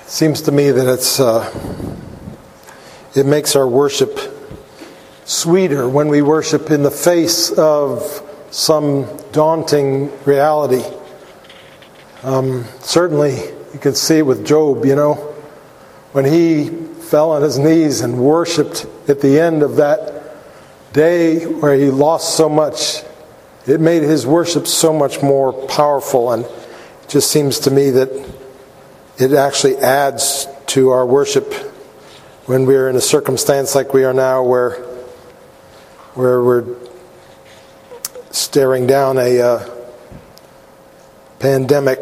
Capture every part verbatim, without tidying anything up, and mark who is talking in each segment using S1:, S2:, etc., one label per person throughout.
S1: Seems to me that it's uh, it makes our worship sweeter when we worship in the face of some daunting reality. Um, certainly, you can see it with Job, you know, when he fell on his knees and worshipped at the end of that day where he lost so much. It made his worship so much more powerful, and it just seems to me that it actually adds to our worship when we're in a circumstance like we are now, where where we're staring down a uh, pandemic.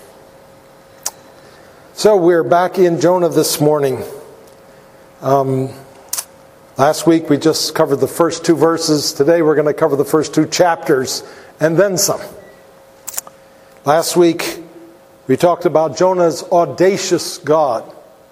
S1: So we're back in Jonah this morning. Um, last week we just covered the first two verses. Today we're going to cover the first two chapters and then some. Last week we talked about Jonah's audacious God.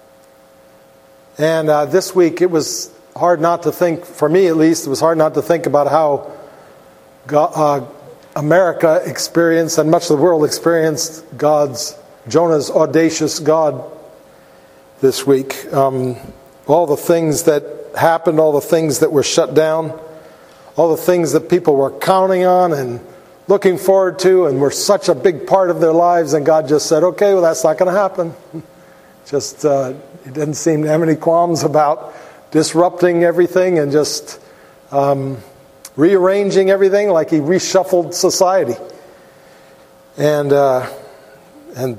S1: And uh, this week it was hard not to think, for me at least, it was hard not to think about how God, uh, America experienced, and much of the world experienced, God's, Jonah's audacious God this week. Um, all the things that happened, all the things that were shut down, all the things that people were counting on and looking forward to and were such a big part of their lives, and God just said, okay, well, that's not going to happen. Just, uh, he didn't seem to have any qualms about disrupting everything and just um, rearranging everything, like he reshuffled society. And uh, and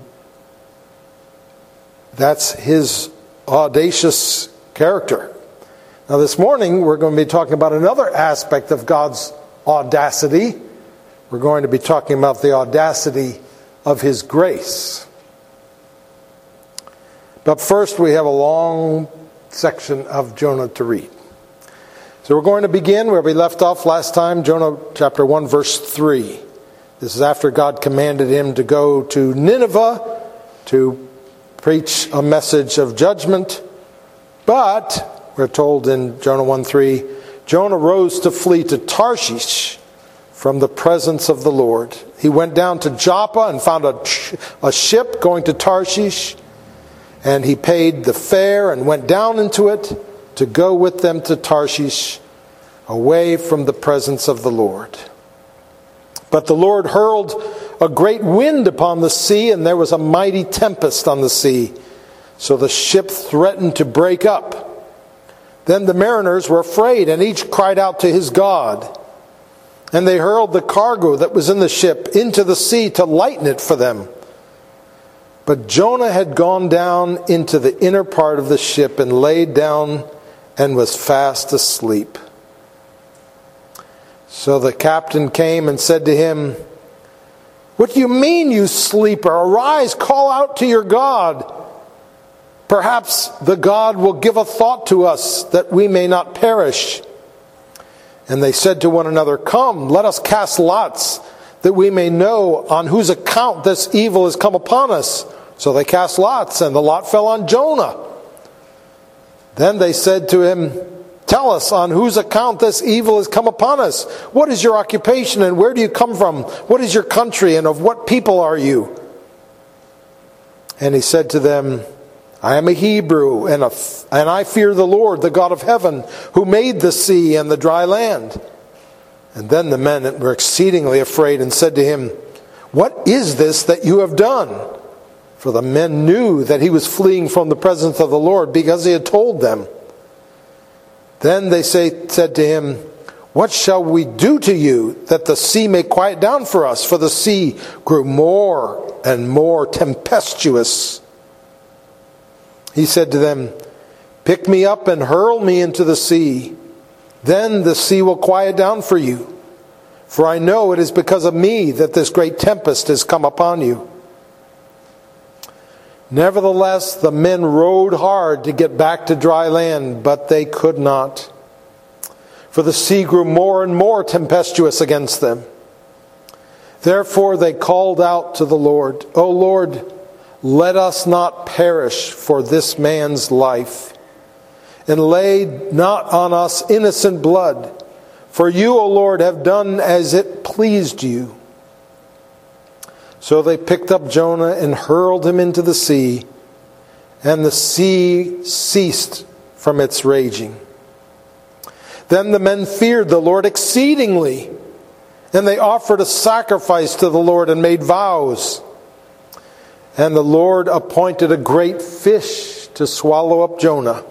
S1: that's his audacious character. Now this morning we're going to be talking about another aspect of God's audacity. We're going to be talking about the audacity of His grace. But first we have a long section of Jonah to read. So we're going to begin where we left off last time, Jonah chapter one, verse three. This is after God commanded him to go to Nineveh to preach a message of judgment. But, we're told in Jonah one three, Jonah rose to flee to Tarshish from the presence of the Lord. He went down to Joppa and found a, a ship going to Tarshish, and he paid the fare and went down into it to go with them to Tarshish, away from the presence of the Lord. But the Lord hurled a great wind upon the sea, and there was a mighty tempest on the sea, so the ship threatened to break up. Then the mariners were afraid, and each cried out to his God. And they hurled the cargo that was in the ship into the sea to lighten it for them. But Jonah had gone down into the inner part of the ship and laid down and was fast asleep. So the captain came and said to him, "What do you mean, you sleeper? Arise, call out to your God. Perhaps the God will give a thought to us that we may not perish." And they said to one another, "Come, let us cast lots, that we may know on whose account this evil has come upon us." So they cast lots, and the lot fell on Jonah. Then they said to him, "Tell us on whose account this evil has come upon us. What is your occupation, and where do you come from? What is your country, and of what people are you?" And he said to them, "I am a Hebrew, and, a, and I fear the Lord, the God of heaven, who made the sea and the dry land." And then the men were exceedingly afraid and said to him, "What is this that you have done?" For the men knew that he was fleeing from the presence of the Lord, because he had told them. Then they say, said to him, "What shall we do to you, that the sea may quiet down for us?" For the sea grew more and more tempestuous. He said to them, "Pick me up and hurl me into the sea. Then the sea will quiet down for you. For I know it is because of me that this great tempest has come upon you." Nevertheless, the men rowed hard to get back to dry land, but they could not. For the sea grew more and more tempestuous against them. Therefore they called out to the Lord, "O Lord, let us not perish for this man's life, and lay not on us innocent blood. For you, O Lord, have done as it pleased you." So they picked up Jonah and hurled him into the sea, and the sea ceased from its raging. Then the men feared the Lord exceedingly, and they offered a sacrifice to the Lord and made vows. And the Lord appointed a great fish to swallow up Jonah.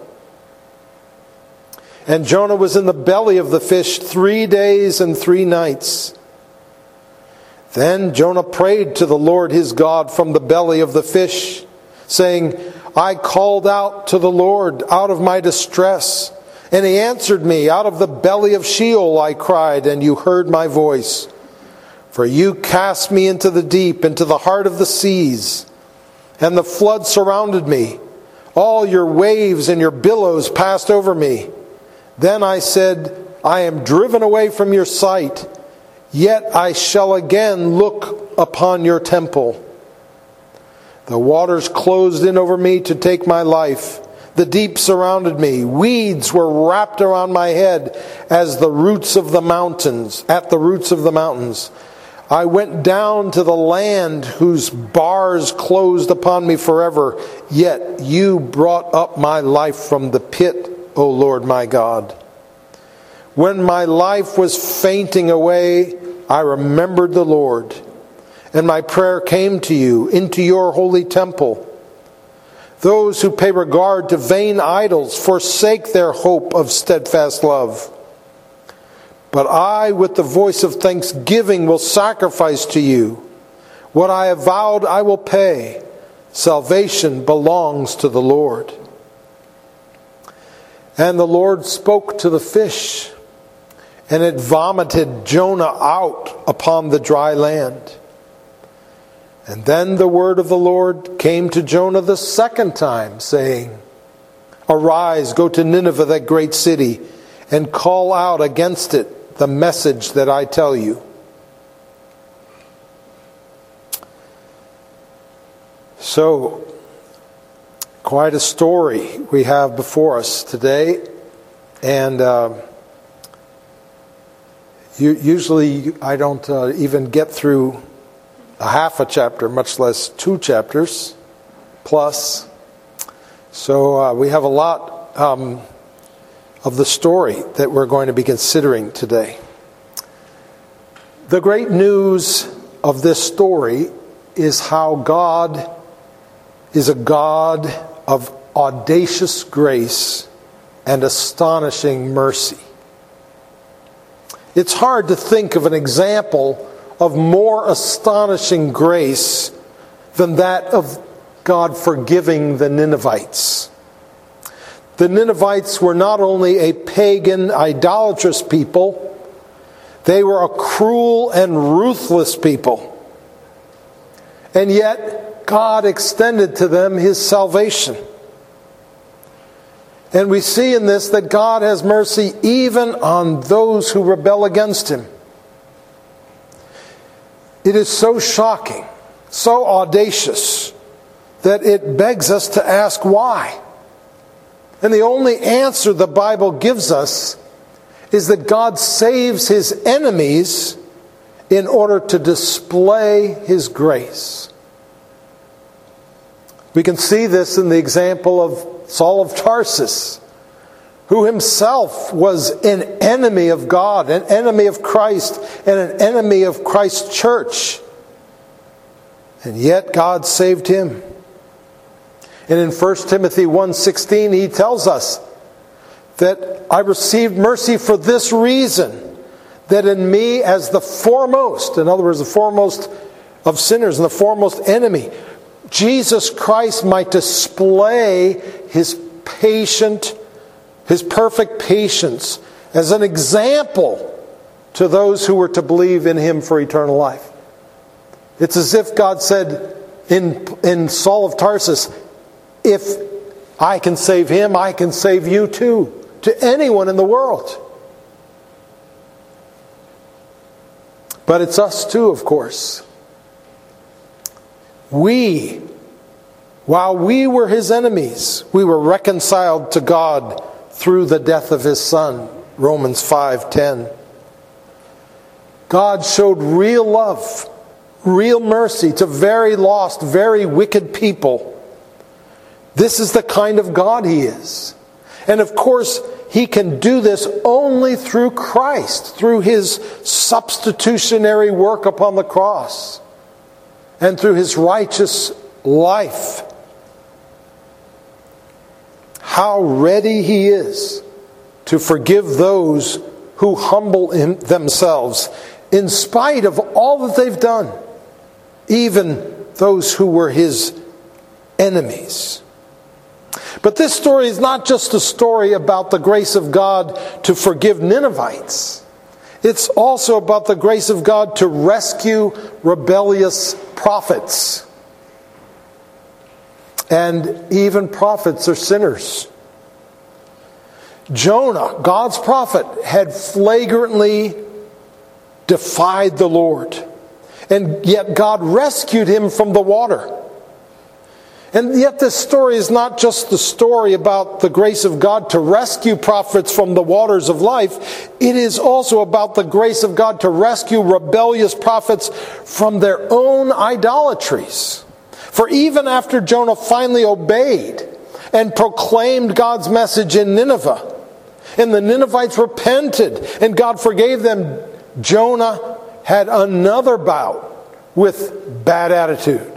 S1: And Jonah was in the belly of the fish three days and three nights. Then Jonah prayed to the Lord his God from the belly of the fish, saying, I called out to the Lord out of my distress, and he answered me. Out of the belly of Sheol I cried, and you heard my voice. For you cast me into the deep, into the heart of the seas, and the flood surrounded me. All your waves and your billows passed over me. Then I said, I am driven away from your sight, yet I shall again look upon your temple. The waters closed in over me to take my life. The deep surrounded me. Weeds were wrapped around my head as the roots of the mountains, at the roots of the mountains. I went down to the land whose bars closed upon me forever. Yet you brought up my life from the pit, O Lord my God. When my life was fainting away, I remembered the Lord, and my prayer came to you into your holy temple. Those who pay regard to vain idols forsake their hope of steadfast love. But I, with the voice of thanksgiving, will sacrifice to you. What I have vowed I will pay. Salvation belongs to the Lord. And the Lord spoke to the fish, and it vomited Jonah out upon the dry land. And then the word of the Lord came to Jonah the second time, saying, Arise, go to Nineveh, that great city, and call out against it the message that I tell you. So, quite a story we have before us today. And uh, usually I don't uh, even get through a half a chapter, much less two chapters plus. So uh, we have a lot um, of the story that we're going to be considering today. The great news of this story is how God is a God of audacious grace and astonishing mercy. It's hard to think of an example of more astonishing grace than that of God forgiving the Ninevites. The Ninevites were not only a pagan, idolatrous people, they were a cruel and ruthless people. And yet, God extended to them His salvation. And we see in this that God has mercy even on those who rebel against Him. It is so shocking, so audacious, that it begs us to ask why. And the only answer the Bible gives us is that God saves His enemies in order to display His grace. We can see this in the example of Saul of Tarsus, who himself was an enemy of God, an enemy of Christ, and an enemy of Christ's church. And yet God saved him. And in First Timothy one sixteen, he tells us that I received mercy for this reason, that in me as the foremost, in other words, the foremost of sinners and the foremost enemy, Jesus Christ might display His patient, His perfect patience as an example to those who were to believe in Him for eternal life. It's as if God said in, in Saul of Tarsus, if I can save him, I can save you too, to anyone in the world. But it's us too, of course. We, while we were His enemies, we were reconciled to God through the death of His Son, Romans five ten. God showed real love, real mercy to very lost, very wicked people, This is the kind of God he is. And of course, he can do this only through Christ, through his substitutionary work upon the cross, and through his righteous life. How ready he is to forgive those who humble him themselves in spite of all that they've done, even those who were his enemies. But this story is not just a story about the grace of God to forgive Ninevites. It's also about the grace of God to rescue rebellious prophets. And even prophets are sinners. Jonah, God's prophet, had flagrantly defied the Lord. And yet God rescued him from the water. And yet this story is not just the story about the grace of God to rescue prophets from the waters of life. It is also about the grace of God to rescue rebellious prophets from their own idolatries. For even after Jonah finally obeyed and proclaimed God's message in Nineveh, and the Ninevites repented and God forgave them, Jonah had another bout with bad attitude.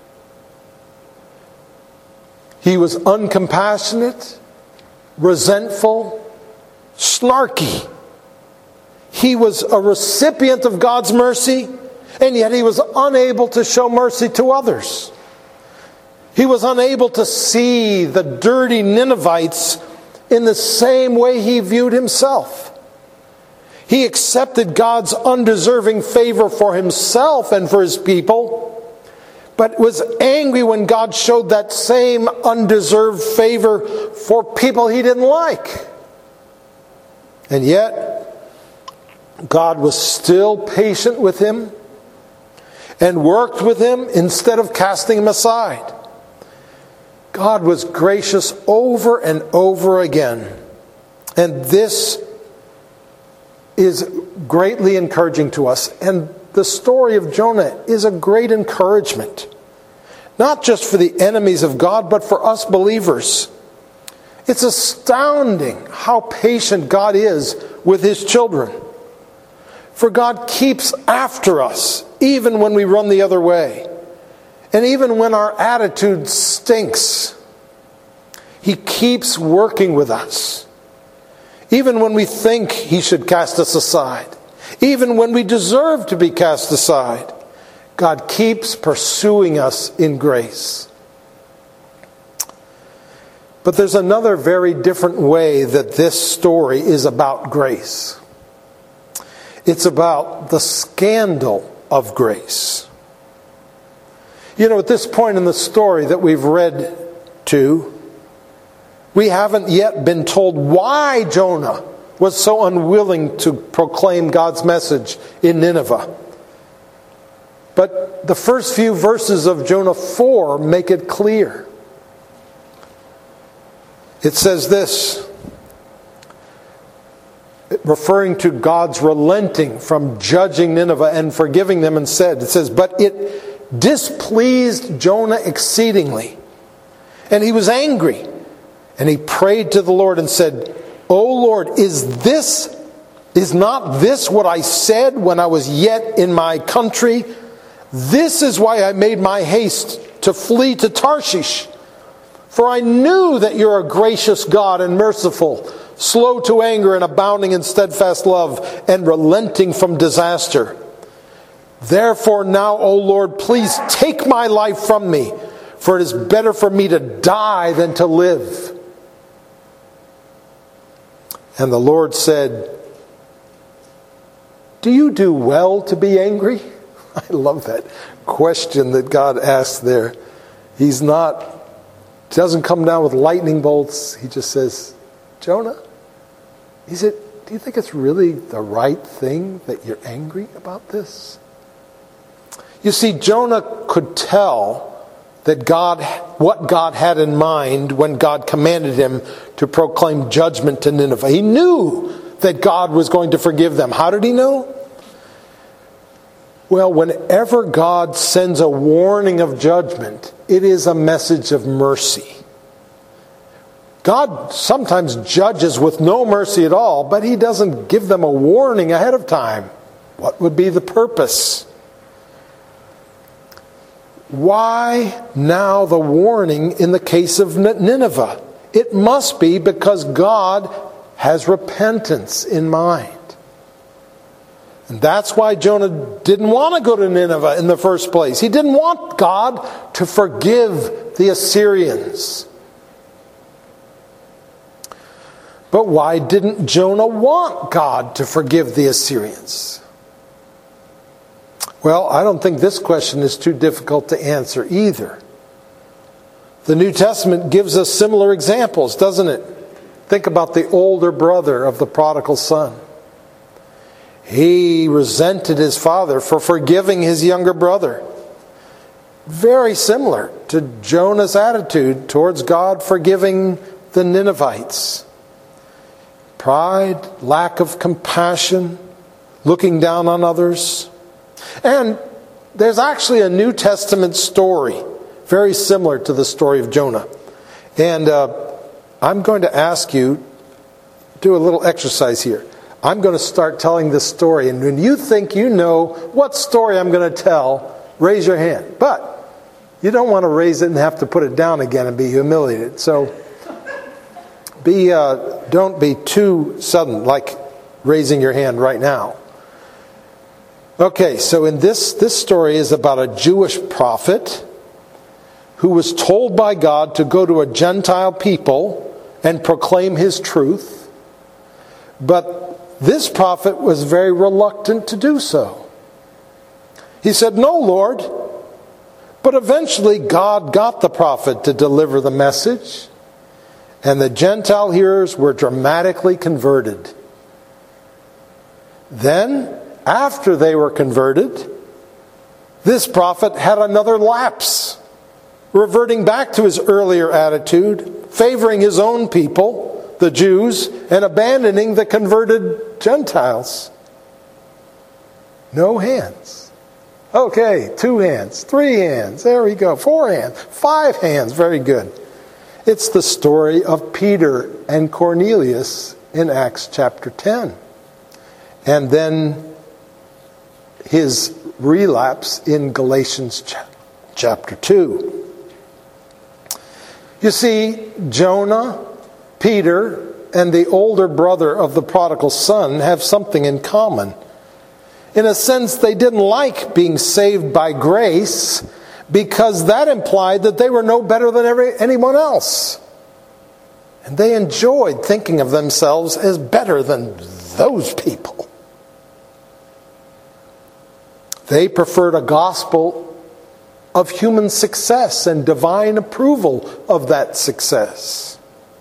S1: He was uncompassionate, resentful, snarky. He was a recipient of God's mercy, and yet he was unable to show mercy to others. He was unable to see the dirty Ninevites in the same way he viewed himself. He accepted God's undeserving favor for himself and for his people, but was angry when God showed that same undeserved favor for people he didn't like. And yet, God was still patient with him and worked with him instead of casting him aside. God was gracious over and over again. And this is greatly encouraging to us. And the story of Jonah is a great encouragement. Not just for the enemies of God, but for us believers. It's astounding how patient God is with his children. For God keeps after us, even when we run the other way. And even when our attitude stinks, he keeps working with us. Even when we think he should cast us aside. Even when we deserve to be cast aside. God keeps pursuing us in grace. But there's another very different way that this story is about grace. It's about the scandal of grace. You know, at this point in the story that we've read to, we haven't yet been told why Jonah was so unwilling to proclaim God's message in Nineveh. But the first few verses of Jonah four make it clear. It says this, referring to God's relenting from judging Nineveh and forgiving them, and said, it says, but it displeased Jonah exceedingly, and he was angry, and he prayed to the Lord and said, O Lord, is this, is not this what I said when I was yet in my country? This is why I made my haste to flee to Tarshish. For I knew that you're a gracious God and merciful, slow to anger and abounding in steadfast love, and relenting from disaster. Therefore now, O Lord, please take my life from me, for it is better for me to die than to live. And the Lord said, do you do well to be angry? I love that question that God asks there. He's not, doesn't come down with lightning bolts. He just says, Jonah, is it, do you think it's really the right thing that you're angry about this? You see, Jonah could tell that God, what God had in mind when God commanded him to proclaim judgment to Nineveh. He knew that God was going to forgive them. How did he know? Well, whenever God sends a warning of judgment, it is a message of mercy. God sometimes judges with no mercy at all, but he doesn't give them a warning ahead of time. What would be the purpose? Why now the warning in the case of Nineveh? It must be because God has repentance in mind. And that's why Jonah didn't want to go to Nineveh in the first place. He didn't want God to forgive the Assyrians. But why didn't Jonah want God to forgive the Assyrians? Well, I don't think this question is too difficult to answer either. The New Testament gives us similar examples, doesn't it? Think about the older brother of the prodigal son. He resented his father for forgiving his younger brother. Very similar to Jonah's attitude towards God forgiving the Ninevites. Pride, lack of compassion, looking down on others. And there's actually a New Testament story very similar to the story of Jonah. And uh, I'm going to ask you, do a little exercise here. I'm going to start telling this story. And when you think you know what story I'm going to tell, raise your hand. But you don't want to raise it and have to put it down again and be humiliated. So be uh, don't be too sudden, like raising your hand right now. Okay, so in this, this story is about a Jewish prophet who was told by God to go to a Gentile people and proclaim his truth. But this prophet was very reluctant to do so. He said, "No, Lord." But eventually God got the prophet to deliver the message, and the Gentile hearers were dramatically converted. Then, after they were converted, this prophet had another lapse, reverting back to his earlier attitude, favoring his own people, the Jews, and abandoning the converted Gentiles. No hands. Okay, two hands, three hands, there we go, four hands, five hands, very good. It's the story of Peter and Cornelius in Acts chapter ten. And then his relapse in Galatians chapter two. You see, Jonah, Peter, and the older brother of the prodigal son have something in common. In a sense, they didn't like being saved by grace because that implied that they were no better than every, anyone else. And they enjoyed thinking of themselves as better than those people. They preferred a gospel of human success and divine approval of that success.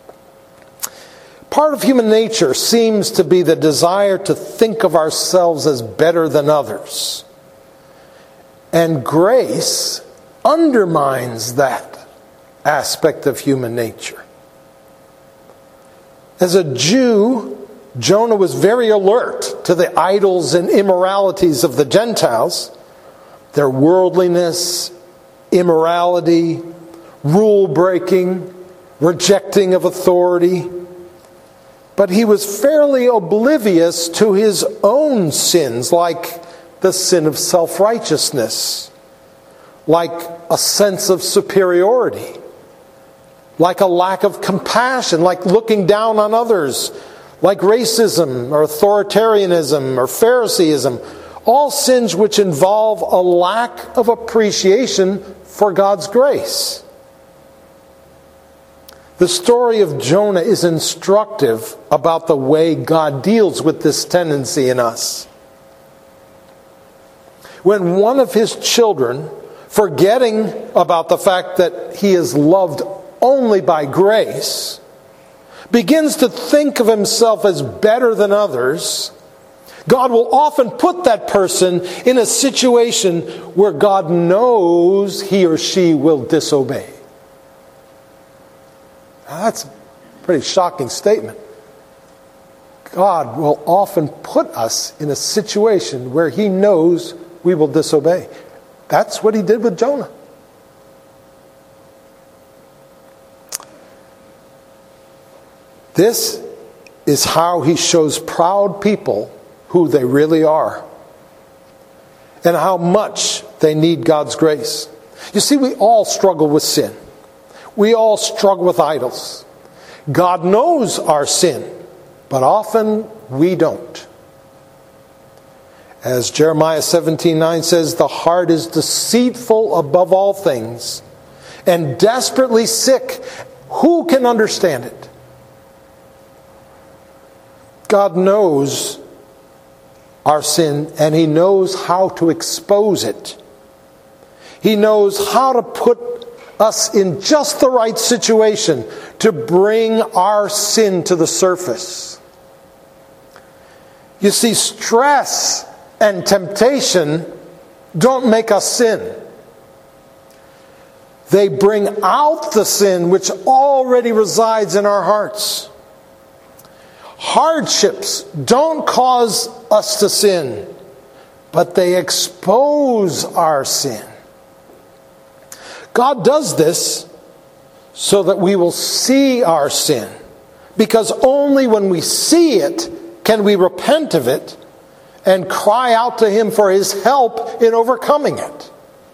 S1: Part of human nature seems to be the desire to think of ourselves as better than others. And grace undermines that aspect of human nature. As a Jew, Jonah was very alert to the idols and immoralities of the Gentiles, their worldliness, immorality, rule breaking, rejecting of authority. But he was fairly oblivious to his own sins, like the sin of self-righteousness, like a sense of superiority, like a lack of compassion, like looking down on others, like racism or authoritarianism or Phariseeism, all sins which involve a lack of appreciation for God's grace. The story of Jonah is instructive about the way God deals with this tendency in us. When one of his children, forgetting about the fact that he is loved only by grace, begins to think of himself as better than others, God will often put that person in a situation where God knows he or she will disobey. Now, that's a pretty shocking statement. God will often put us in a situation where he knows we will disobey. That's what he did with Jonah. This is how he shows proud people who they really are and how much they need God's grace. You see, we all struggle with sin. We all struggle with idols. God knows our sin, but often we don't. As Jeremiah seventeen nine says, the heart is deceitful above all things and desperately sick. Who can understand it? God knows our sin, and he knows how to expose it. He knows how to put us in just the right situation to bring our sin to the surface. You see, stress and temptation don't make us sin. They bring out the sin which already resides in our hearts. Hardships don't cause us to sin, but they expose our sin. God does this so that we will see our sin, because only when we see it can we repent of it and cry out to him for his help in overcoming it.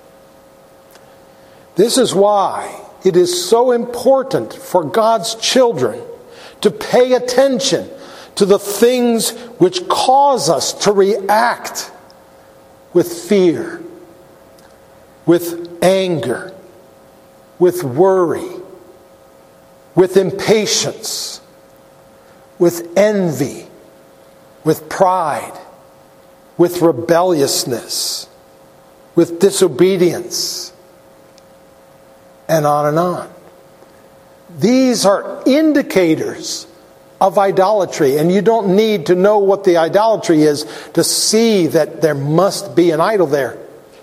S1: This is why it is so important for God's children to pay attention to the things which cause us to react with fear, with anger, with worry, with impatience, with envy, with pride, with rebelliousness, with disobedience, and on and on. These are indicators of idolatry, and you don't need to know what the idolatry is to see that there must be an idol there.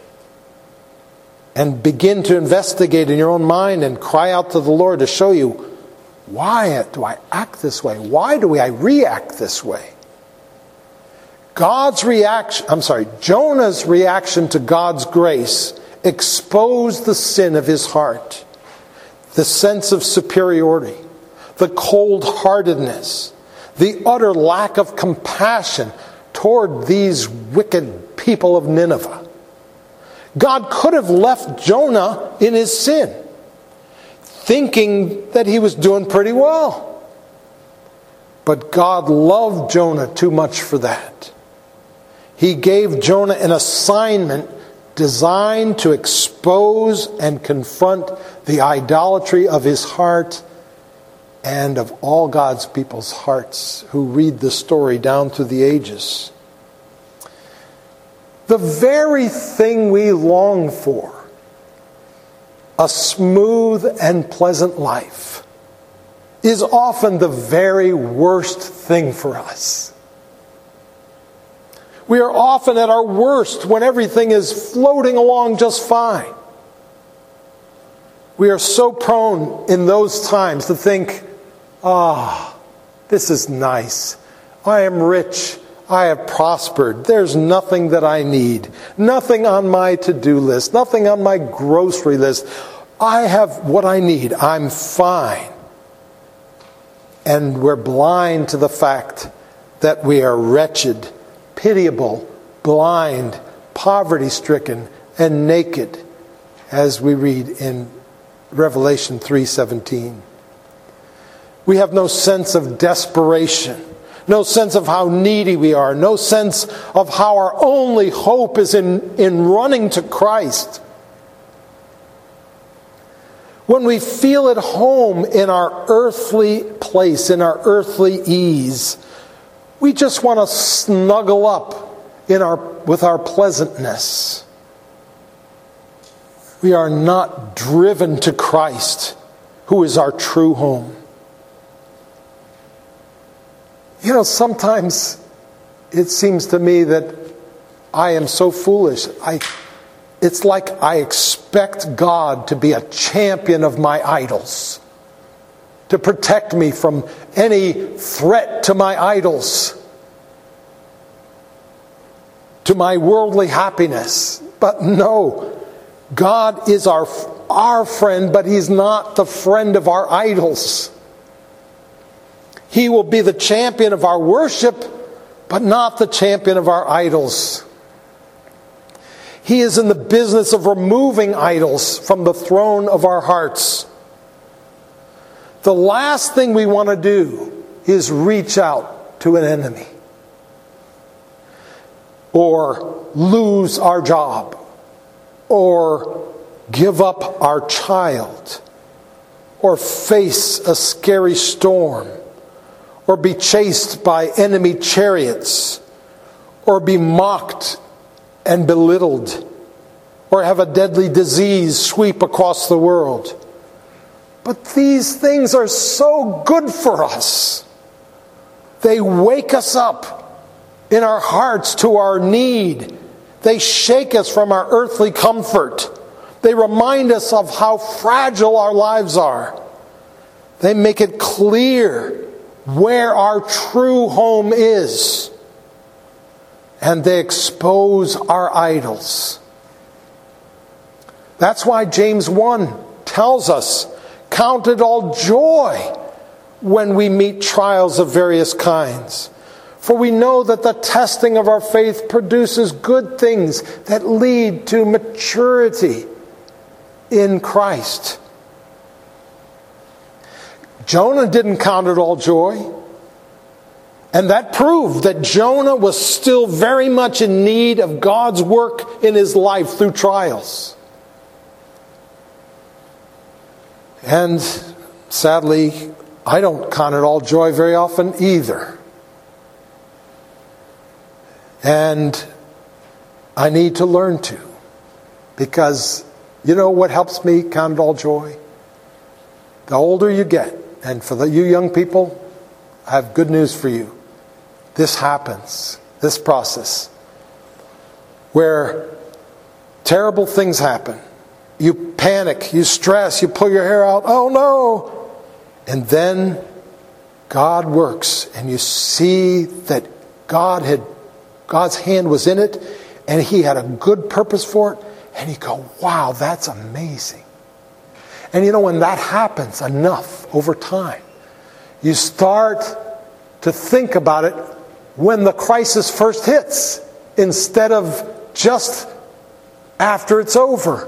S1: And begin to investigate in your own mind and cry out to the Lord to show you, why do I act this way? Why do I react this way? God's reaction, I'm sorry, Jonah's reaction to God's grace exposed the sin of his heart, the sense of superiority, the cold-heartedness, the utter lack of compassion toward these wicked people of Nineveh. God could have left Jonah in his sin, thinking that he was doing pretty well. But God loved Jonah too much for that. He gave Jonah an assignment designed to expose and confront the idolatry of his heart and of all God's people's hearts who read the story down through the ages. The very thing we long for, a smooth and pleasant life, is often the very worst thing for us. We are often at our worst when everything is floating along just fine. We are so prone in those times to think, ah, oh, this is nice. I am rich. I have prospered. There's nothing that I need. Nothing on my to-do list. Nothing on my grocery list. I have what I need. I'm fine. And we're blind to the fact that we are wretched, pitiable, blind, poverty-stricken, and naked, as we read in Revelation three seventeen. We have no sense of desperation, no sense of how needy we are, no sense of how our only hope is in, in running to Christ. When we feel at home in our earthly place, in our earthly ease, we just want to snuggle up in our with our pleasantness. We are not driven to Christ, who is our true home. You know, sometimes it seems to me that I am so foolish. I, it's like I expect God to be a champion of my idols, to protect me from any threat to my idols, to my worldly happiness. But no, God is our, our friend, but He's not the friend of our idols. He will be the champion of our worship, but not the champion of our idols. He is in the business of removing idols from the throne of our hearts. The last thing we want to do is reach out to an enemy, or lose our job, or give up our child, or face a scary storm, or be chased by enemy chariots, or be mocked and belittled, or have a deadly disease sweep across the world. But these things are so good for us. They wake us up in our hearts to our need. They shake us from our earthly comfort. They remind us of how fragile our lives are. They make it clear where our true home is. And they expose our idols. That's why James one tells us, count it all joy when we meet trials of various kinds. For we know that the testing of our faith produces good things that lead to maturity in Christ. Jonah didn't count it all joy. And that proved that Jonah was still very much in need of God's work in his life through trials. And sadly, I don't count it all joy very often either. And I need to learn to. Because you know what helps me count it all joy? The older you get, and for the, you young people, I have good news for you. This happens, this process, where terrible things happen. You panic, you stress, you pull your hair out, oh no! And then God works, and you see that God had, God's hand was in it, and He had a good purpose for it, and you go, wow, that's amazing. And you know, when that happens enough over time, you start to think about it when the crisis first hits, instead of just after it's over.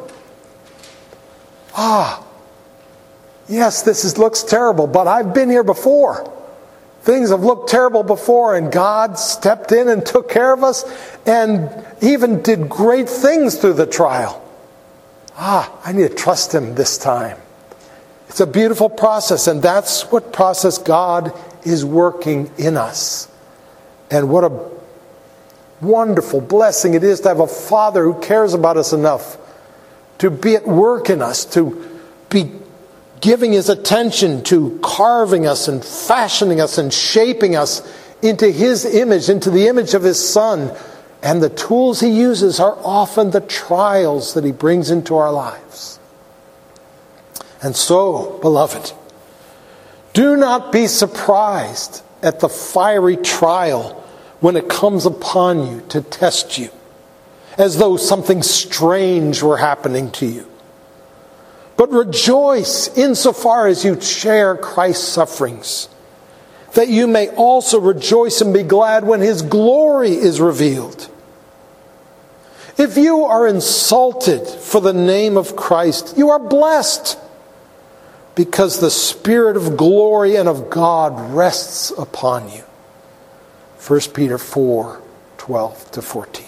S1: Ah, yes, this is, looks terrible, but I've been here before. Things have looked terrible before, and God stepped in and took care of us, and even did great things through the trial. Ah, I need to trust Him this time. It's a beautiful process, and that's what process God is working in us. And what a wonderful blessing it is to have a Father who cares about us enough to be at work in us, to be giving His attention to carving us and fashioning us and shaping us into His image, into the image of His Son. And the tools He uses are often the trials that He brings into our lives. And so, beloved, do not be surprised at the fiery trial when it comes upon you to test you, as though something strange were happening to you. But rejoice insofar as you share Christ's sufferings, that you may also rejoice and be glad when His glory is revealed. If you are insulted for the name of Christ, you are blessed, because the Spirit of glory and of God rests upon you. First Peter four, twelve to fourteen.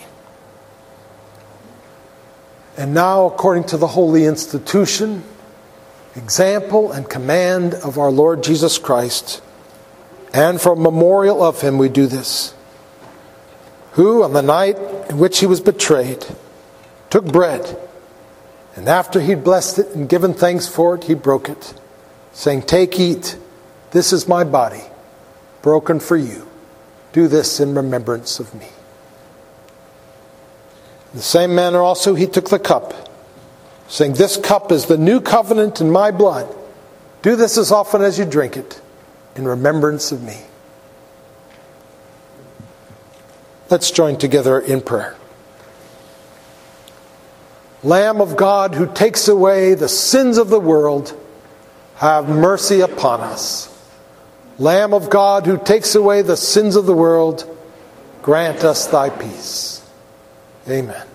S1: And now, according to the holy institution, example, and command of our Lord Jesus Christ, and for a memorial of Him, we do this. Who, on the night in which He was betrayed, took bread, and after He'd blessed it and given thanks for it, He broke it, saying, "Take, eat, this is my body, broken for you. Do this in remembrance of me." In the same manner also He took the cup, saying, "This cup is the new covenant in my blood. Do this as often as you drink it, in remembrance of me." Let's join together in prayer. Lamb of God, who takes away the sins of the world, have mercy upon us. Lamb of God, who takes away the sins of the world, grant us thy peace. Amen.